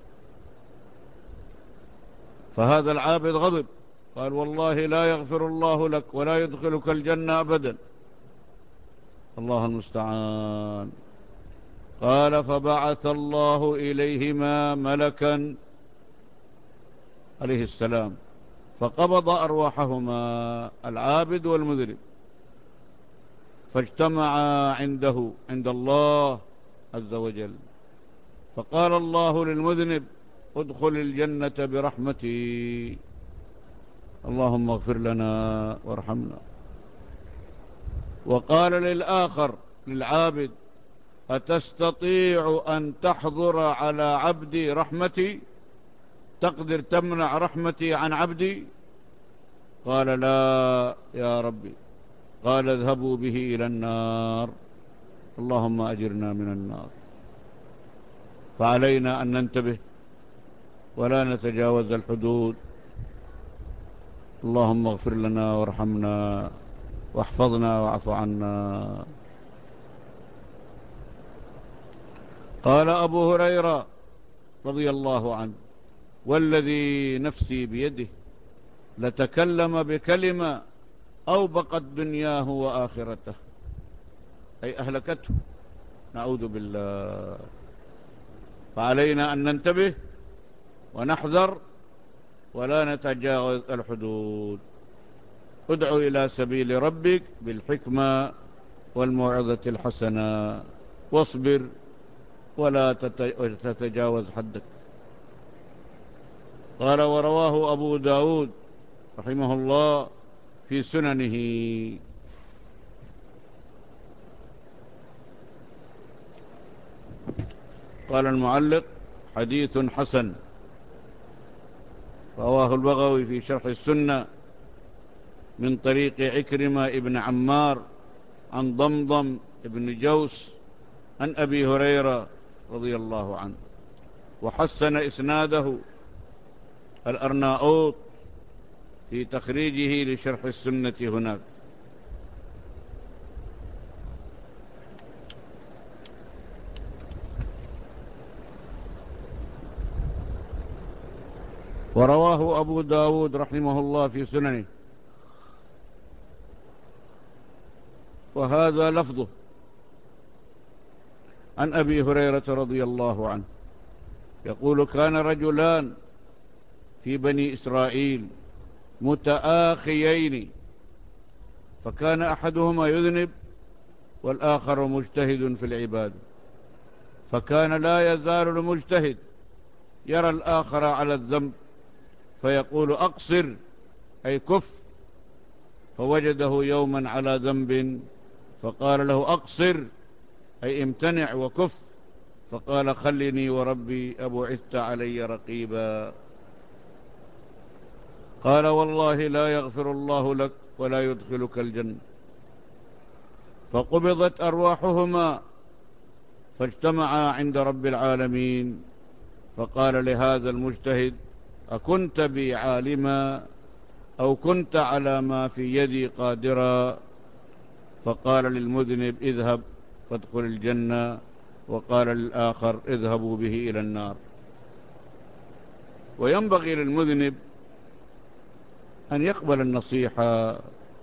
فهذا العابد غضب، قال والله لا يغفر الله لك ولا يدخلك الجنة أبدا. الله المستعان. قال فبعث الله إليهما ملكا عليه السلام فقبض أرواحهما، العابد والمذنب، فاجتمعا عنده عند الله عز وجل. فقال الله للمذنب ادخل الجنة برحمتي، اللهم اغفر لنا وارحمنا. وقال للآخر للعابد أتستطيع أن تحضر على عبدي رحمتي؟ تقدر تمنع رحمتي عن عبدي؟ قال لا يا ربي. قال اذهبوا به إلى النار، اللهم أجرنا من النار. فعلينا أن ننتبه ولا نتجاوز الحدود. اللهم اغفر لنا وارحمنا واحفظنا واعف عنا. قال أبو هريرة رضي الله عنه والذي نفسي بيده لتكلم بكلمة أوبقت دنياه وآخرته، أي أهلكته، نعوذ بالله. فعلينا أن ننتبه ونحذر ولا نتجاوز الحدود. ادع إلى سبيل ربك بالحكمة والموعظة الحسنة، واصبر ولا تتجاوز حدك. قال ورواه أبو داود رحمه الله في سننه. قال المعلق حديث حسن. رواه البغوي في شرح السنة من طريق عكرمة ابن عمار عن ضمضم ابن جوس عن أبي هريرة رضي الله عنه، وحسن إسناده الأرناؤوط في تخريجه لشرح السنة هناك. ورواه أبو داود رحمه الله في سننه، وهذا لفظه عن أبي هريرة رضي الله عنه يقول كان رجلان في بني إسرائيل متآخيين، فكان أحدهما يذنب والآخر مجتهد في العبادة، فكان لا يزال المجتهد يرى الآخر على الذنب فيقول أقصر، أي كف. فوجده يوما على ذنب فقال له أقصر، أي امتنع وكف. فقال خلني وربي أبعثت علي رقيبا. قال والله لا يغفر الله لك ولا يدخلك الجنة. فقبضت أرواحهما فاجتمعا عند رب العالمين، فقال لهذا المجتهد: أكنت بي عالما أو كنت على ما في يدي قادرا؟ فقال للمذنب: اذهب فادخل الجنة، وقال للآخر: اذهبوا به إلى النار. وينبغي للمذنب أن يقبل النصيحة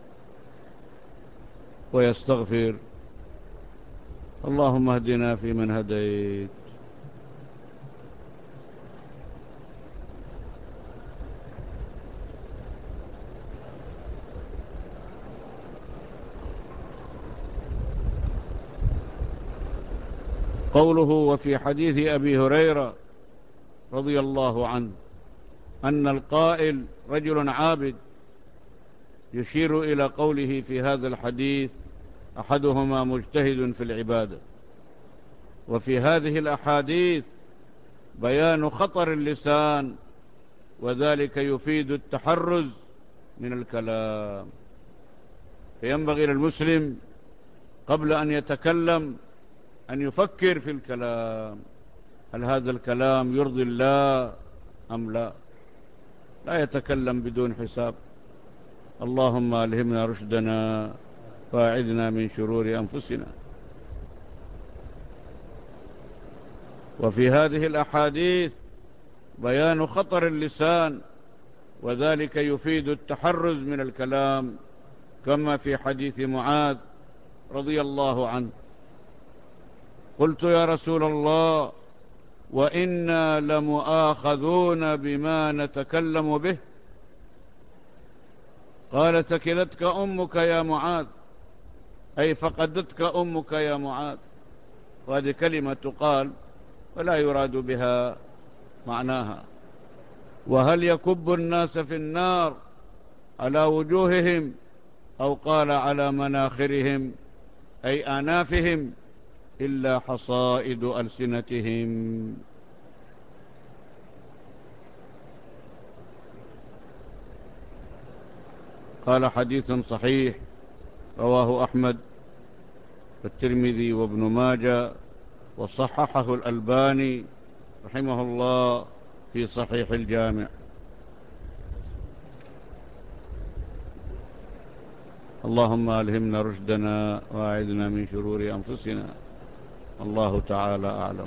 ويستغفر. اللهم اهدنا فيمن هديت، قوله: وفي حديث أبي هريرة رضي الله عنه أن القائل رجل عابد، يشير إلى قوله في هذا الحديث: أحدهما مجتهد في العبادة. وفي هذه الأحاديث بيان خطر اللسان، وذلك يفيد التحرز من الكلام. فينبغي للمسلم قبل أن يتكلم أن يفكر في الكلام: هل هذا الكلام يرضي الله أم لا؟ لا يتكلم بدون حساب. اللهم ألهمنا رشدنا واعذنا من شرور أنفسنا. وفي هذه الأحاديث بيان خطر اللسان، وذلك يفيد التحرز من الكلام، كما في حديث معاذ رضي الله عنه: قلت يا رسول الله وإنا لمؤاخذون بما نتكلم به؟ قال: ثكلتك أمك يا معاذ، أي فقدتك أمك يا معاذ. وهذه كلمة تقال ولا يراد بها معناها. وهل يكب الناس في النار على وجوههم، أو قال على مناخرهم أي آنافهم، إلا حصائد ألسنتهم. قال: حديث صحيح، رواه أحمد والترمذي وابن ماجه، وصححه الألباني رحمه الله في صحيح الجامع. اللهم ألهمنا رشدنا واعذنا من شرور أنفسنا. الله تعالى أعلم.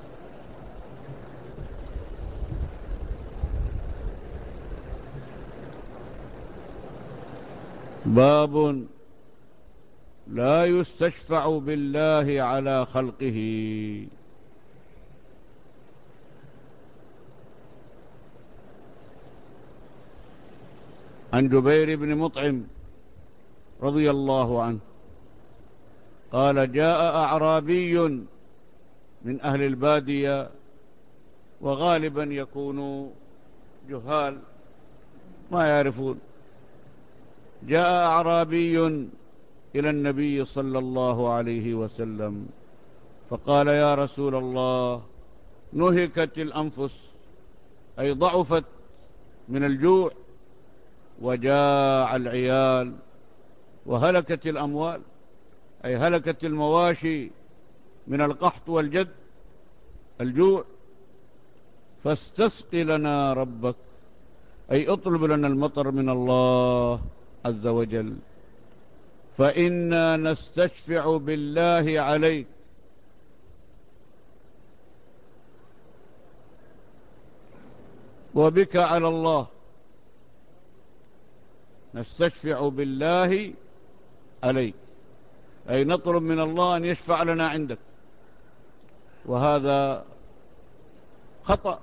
باب لا يستشفع بالله على خلقه. عن جبير بن مطعم رضي الله عنه قال: جاء أعرابي من أهل البادية، وغالبا يكونوا جهال ما يعرفون. جاء أعرابي إلى النبي صلى الله عليه وسلم فقال: يا رسول الله، نهكت الأنفس، أي ضعفت من الجوع، وجاع العيال، وهلكت الأموال، أي هلكت المواشي من القحط والجد، الجوع. فاستسق لنا ربك، أي اطلب لنا المطر من الله عز وجل، فإنا نستشفع بالله عليك. وبك على الله، نستشفع بالله عليك، أي نطلب من الله أن يشفع لنا عندك. وهذا خطأ.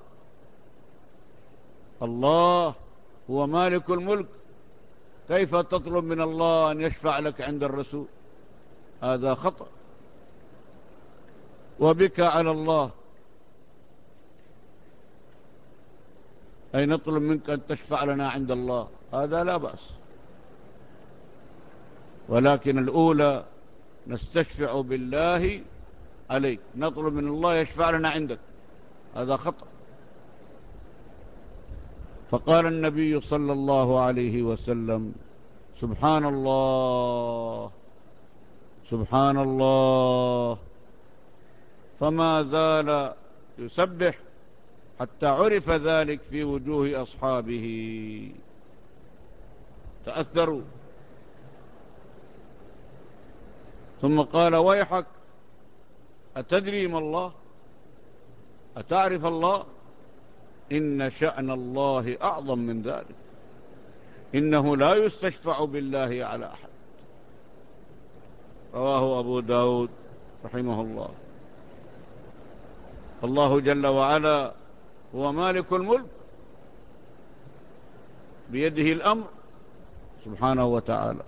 الله هو مالك الملك، كيف تطلب من الله أن يشفع لك عند الرسول؟ هذا خطأ. وبك على الله، أي نطلب منك أن تشفع لنا عند الله، هذا لا بأس. ولكن الأولى نستشفع بالله عليك، نطلب من الله يشفع لنا عندك، هذا خطأ. فقال النبي صلى الله عليه وسلم: سبحان الله، سبحان الله. فما زال يسبح حتى عرف ذلك في وجوه أصحابه، تأثروا. ثم قال: ويحك، أتدري ما الله؟ أتعرف الله؟ إن شأن الله أعظم من ذلك، إنه لا يستشفع بالله على أحد. رواه أبو داود رحمه الله. الله جل وعلا هو مالك الملك، بيده الأمر سبحانه وتعالى.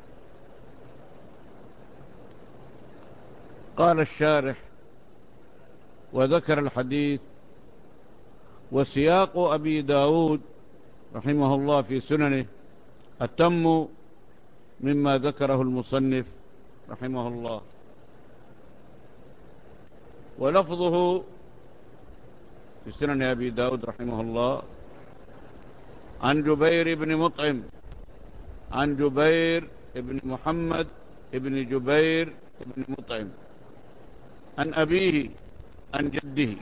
قال الشارح وذكر الحديث: وسياق أبي داود رحمه الله في سننه أتم مما ذكره المصنف رحمه الله. ولفظه في سنن أبي داود رحمه الله عن جبير بن مطعم، عن جبير بن محمد بن جبير بن مطعم، عن أبيه عن جده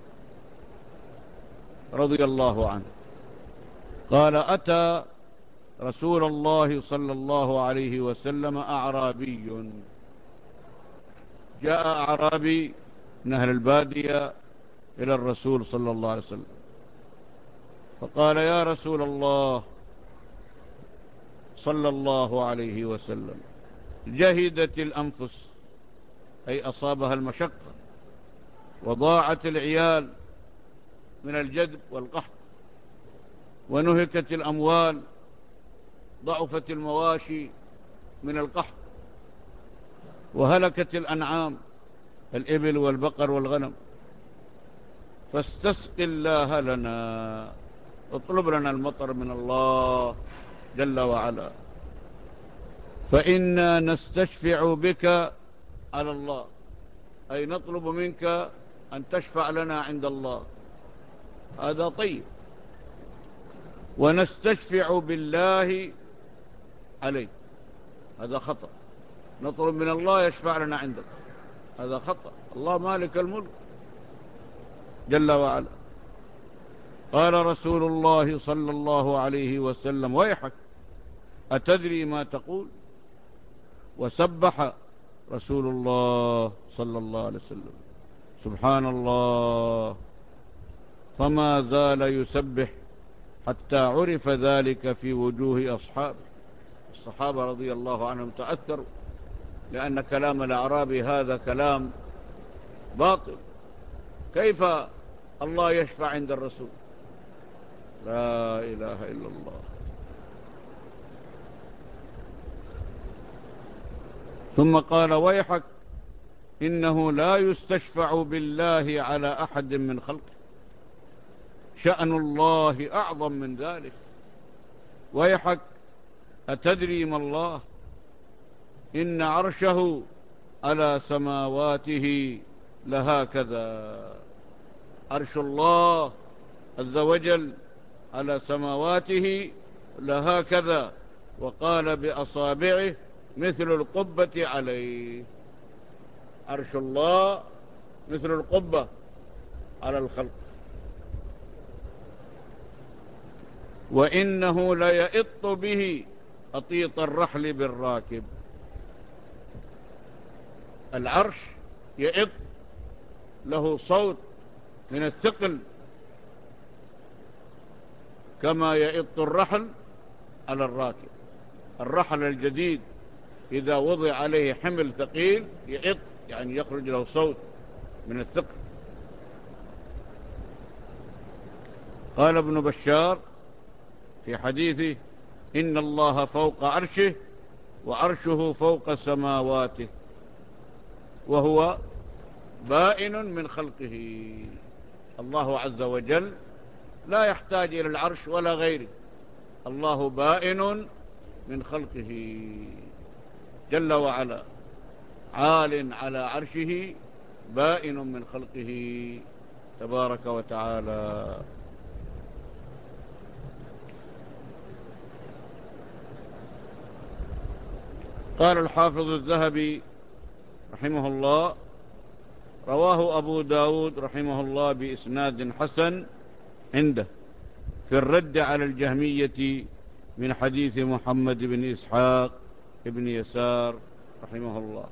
رضي الله عنه قال: أتى رسول الله صلى الله عليه وسلم أعرابي. جاء أعرابي من أهل البادية إلى الرسول صلى الله عليه وسلم، فقال: يا رسول الله صلى الله عليه وسلم، جهدت الأنفس، أي أصابها المشقة، وضاعت العيال من الجدب والقحط، ونهكت الأموال، ضعفت المواشي من القحط، وهلكت الأنعام، الإبل والبقر والغنم، فاستسق الله لنا، اطلب لنا المطر من الله جل وعلا، فإنا نستشفع بك على الله، أي نطلب منك أن تشفع لنا عند الله. هذا طيب. ونستشفع بالله عليه، هذا خطأ. نطلب من الله يشفع لنا عندك، هذا خطأ. الله مالك الملك جل وعلا. قال رسول الله صلى الله عليه وسلم: ويحك، أتدري ما تقول؟ وسبح رسول الله صلى الله عليه وسلم سبحان الله، فما زال يسبح حتى عرف ذلك في وجوه أصحابه. الصحابة رضي الله عنهم تأثروا، لأن كلام الأعرابي هذا كلام باطل. كيف الله يشفع عند الرسول؟ لا إله إلا الله. ثم قال: ويحك، إنه لا يستشفع بالله على أحد من خلقه، شأن الله أعظم من ذلك. ويحك، أتدري ما الله؟ إن عرشه على سماواته لهكذا. عرش الله عز وجل على سماواته لهكذا، وقال بأصابعه مثل القبة عليه. عرش الله مثل القبة على الخلق. وإنه ليئط به أطيط الرحل بالراكب. العرش يئط، له صوت من الثقل، كما يئط الرحل على الراكب. الرحل الجديد إذا وضع عليه حمل ثقيل يئط، يعني يخرج له صوت من الثقل. قال ابن بشار في حديثه: إن الله فوق عرشه، وعرشه فوق سماواته، وهو بائن من خلقه. الله عز وجل لا يحتاج إلى العرش ولا غيره، الله بائن من خلقه جل وعلا، عال على عرشه، بائن من خلقه تبارك وتعالى. قال الحافظ الذهبي رحمه الله رواه أبو داود رحمه الله بإسناد حسن عنده في الرد على الجهمية من حديث محمد بن إسحاق بن يسار رحمه الله.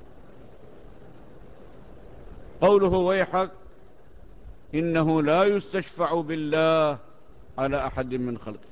قوله ويحك إنه لا يستشفع بالله على أحد من خلقه،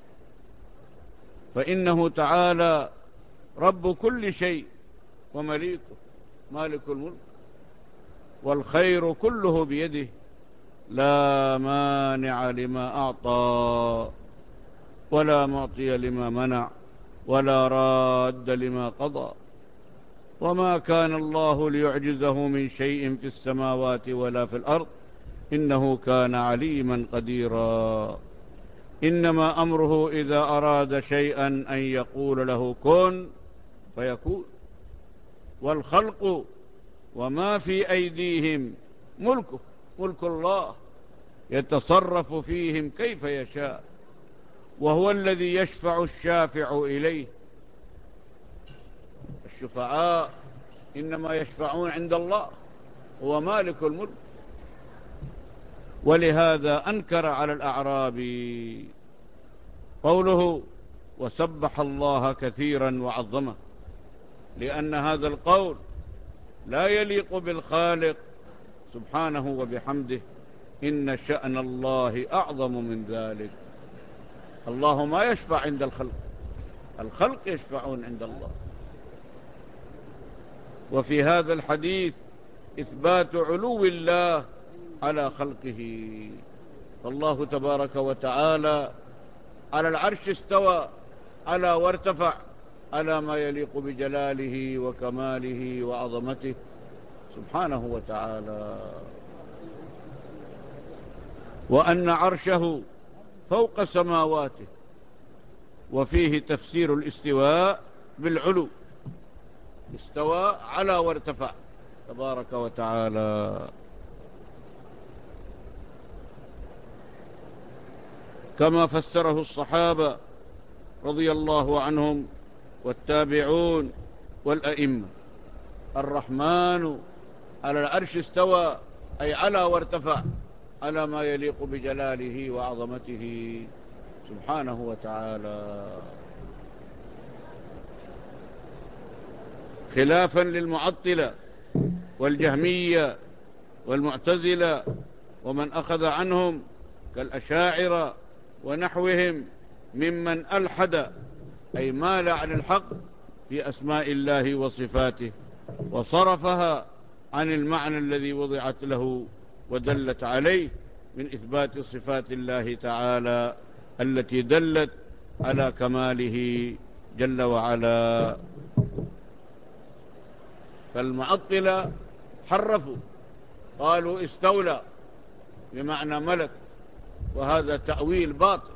فإنه تعالى رب كل شيء ومليكه مالك الملك، والخير كله بيده، لا مانع لما أعطى ولا معطي لما منع ولا راد لما قضى، وما كان الله ليعجزه من شيء في السماوات ولا في الأرض، إنه كان عليما قديرا. إنما أمره إذا أراد شيئا أن يقول له كن فيكون، والخلق وما في أيديهم ملكه ملك الله يتصرف فيهم كيف يشاء، وهو الذي يشفع الشافع إليه. الشفعاء إنما يشفعون عند الله، هو مالك الملك. ولهذا أنكر على الأعرابي قوله وسبح الله كثيرا وعظمه، لأن هذا القول لا يليق بالخالق سبحانه وبحمده، إن شأن الله أعظم من ذلك. الله ما يشفع عند الخلق، الخلق يشفعون عند الله. وفي هذا الحديث إثبات علو الله على خلقه، فالله تبارك وتعالى على العرش استوى على وارتفع على ما يليق بجلاله وكماله وعظمته سبحانه وتعالى، وأن عرشه فوق سماواته. وفيه تفسير الاستواء بالعلو، استوى على وارتفع تبارك وتعالى، كما فسره الصحابة رضي الله عنهم والتابعون والأئمة. الرحمن على العرش استوى، أي على وارتفع على ما يليق بجلاله وعظمته سبحانه وتعالى، خلافا للمعطلة والجهمية والمعتزلة ومن أخذ عنهم كالأشاعرة ونحوهم ممن ألحد، أي مال عن الحق في أسماء الله وصفاته، وصرفها عن المعنى الذي وضعت له ودلت عليه من إثبات صفات الله تعالى التي دلت على كماله جل وعلا. فالمعطلة حرفوا، قالوا استولى بمعنى ملك، وهذا تأويل باطل.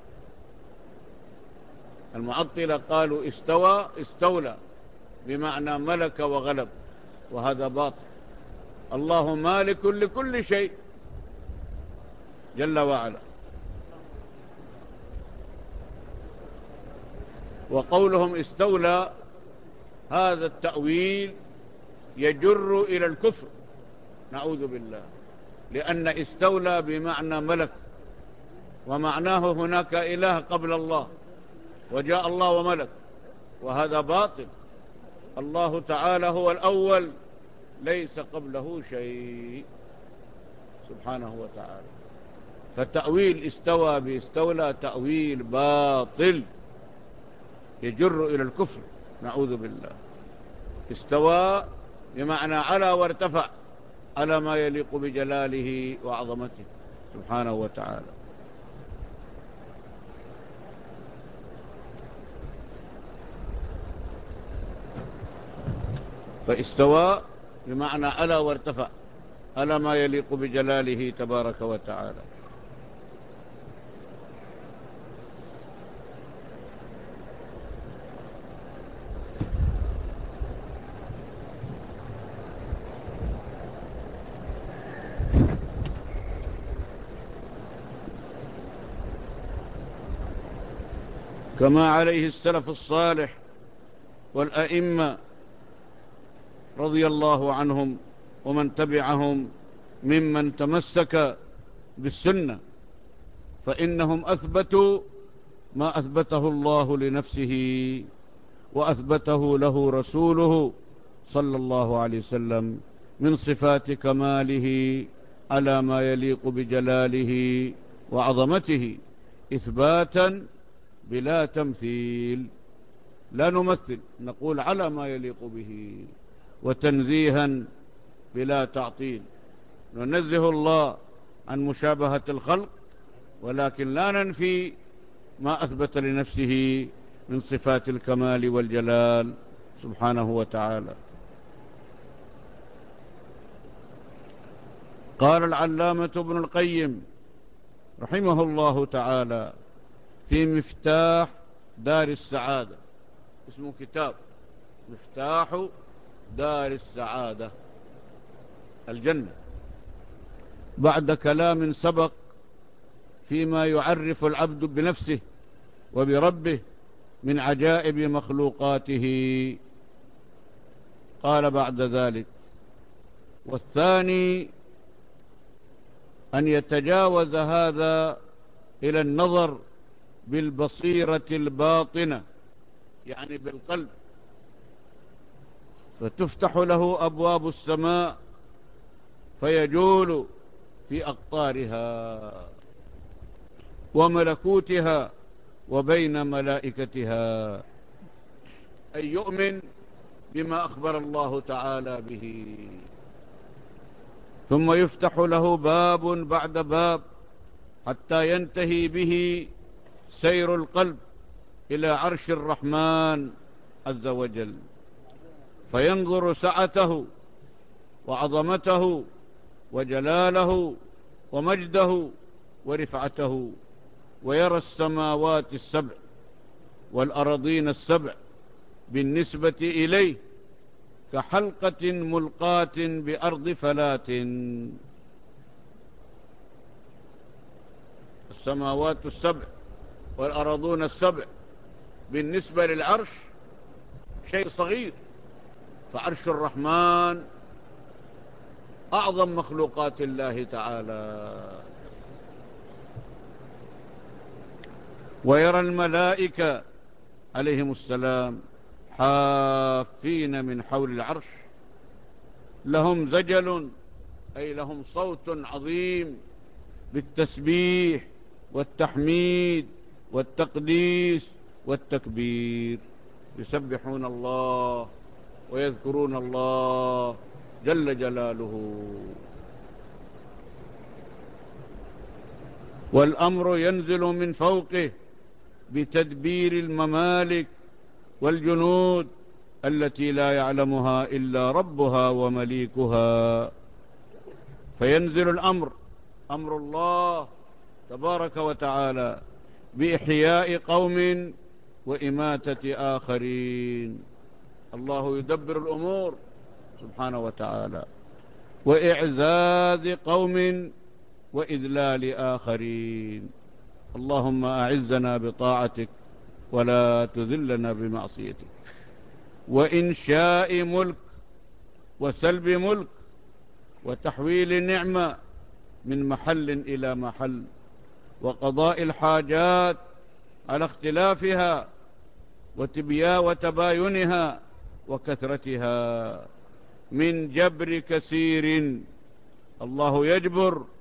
المعطلة قالوا استولى بمعنى ملك وغلب، وهذا باطل. الله مالك لكل شيء جل وعلا. وقولهم استولى هذا التأويل يجر إلى الكفر، نعوذ بالله، لأن استولى بمعنى ملك، ومعناه هناك إله قبل الله وجاء الله وملك، وهذا باطل. الله تعالى هو الأول ليس قبله شيء سبحانه وتعالى. فتأويل استوى باستولى تأويل باطل يجر إلى الكفر، نعوذ بالله. استوى بمعنى على وارتفع على ما يليق بجلاله وعظمته سبحانه وتعالى. فاستوى بمعنى على وارتفع على ما يليق بجلاله تبارك وتعالى. كما عليه السلف الصالح والأئمة رضي الله عنهم ومن تبعهم ممن تمسك بالسنة، فإنهم أثبتوا ما أثبته الله لنفسه وأثبته له رسوله صلى الله عليه وسلم من صفات كماله على ما يليق بجلاله وعظمته، إثباتا بلا تمثيل، لا نمثل، نقول على ما يليق به، وتنزيها بلا تعطيل، ننزه الله عن مشابهة الخلق، ولكن لا ننفي ما أثبت لنفسه من صفات الكمال والجلال سبحانه وتعالى. قال العلامة ابن القيم رحمه الله تعالى في مفتاح دار السعادة، اسمه كتاب مفتاح دار السعادة الجنة، بعد كلام سبق فيما يعرف العبد بنفسه وبربه من عجائب مخلوقاته، قال بعد ذلك: والثاني أن يتجاوز هذا إلى النظر بالبصيرة الباطنة، يعني بالقلب، فتفتح له أبواب السماء فيجول في أقطارها وملكوتها وبين ملائكتها، أي يؤمن بما أخبر الله تعالى به، ثم يفتح له باب بعد باب حتى ينتهي به سير القلب إلى عرش الرحمن عز وجل، فينظر سعته وعظمته وجلاله ومجده ورفعته، ويرى السماوات السبع والأرضين السبع بالنسبة إليه كحلقة ملقاة بأرض فلات. السماوات السبع والأرضون السبع بالنسبة للعرش شيء صغير، فعرش الرحمن أعظم مخلوقات الله تعالى. ويرى الملائكة عليهم السلام حافين من حول العرش، لهم زجل، أي لهم صوت عظيم بالتسبيح والتحميد والتقديس والتكبير، يسبحون الله ويذكرون الله جل جلاله. والأمر ينزل من فوقه بتدبير الممالك والجنود التي لا يعلمها إلا ربها ومليكها، فينزل الأمر، أمر الله تبارك وتعالى، بإحياء قوم وإماتة آخرين. الله يدبر الأمور سبحانه وتعالى، وإعزاز قوم وإذلال آخرين. اللهم أعزنا بطاعتك ولا تذلنا بمعصيتك. وإنشاء ملك وسلب ملك وتحويل نعمة من محل إلى محل، وقضاء الحاجات على اختلافها وتباينها وكثرتها من جبر كثير. الله يجبر